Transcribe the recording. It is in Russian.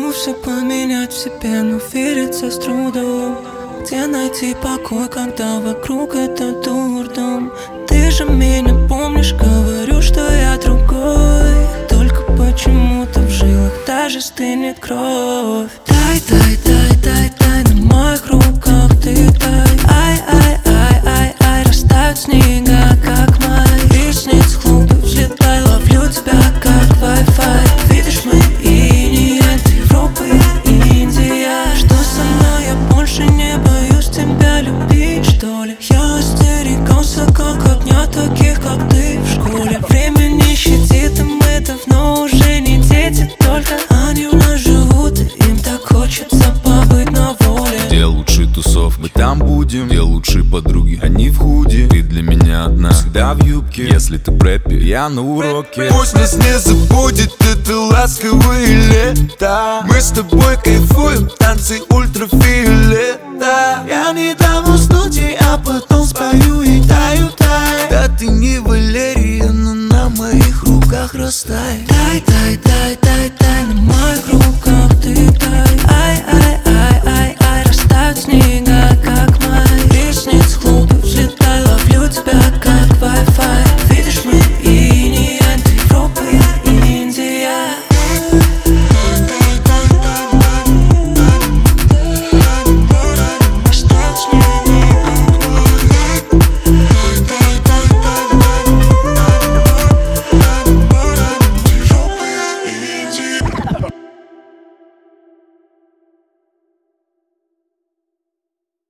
Могу все поменять в себе, но верится с трудом. Где найти покой, когда вокруг это дурдом? Ты же меня помнишь, говорю, что я другой. Только почему-то в жилах даже стынет кровь. Дай, дай, дай, дай, дай, на моих руках ты дай. Ай, ай, ай, ай, ай, растают снега, как май. Ресниц клубы взлетай, ловлю тебя, как Wi-Fi. Видишь мы иней, это Европа и Индия. Что со мной, я больше не боюсь тебя любить, что ли? Я остерегался как от дня таких, как ты в школе. Время не щадит, и мы давно уже не дети. Только они у нас живут, и им так хочется побыть на воле. Где лучший тусов, мы там будем. Где лучшие подруги, они в худи. Ты для меня одна, всегда в юбке. Если ты прэппер, я на уроке. Пусть нас не забудет это ласковые лета. Мы с тобой кайфуем, танцы ультрафиолета. Я не дам уснуть, а потом спою и таю, тай. Да ты не Валерия, но на моих руках растает.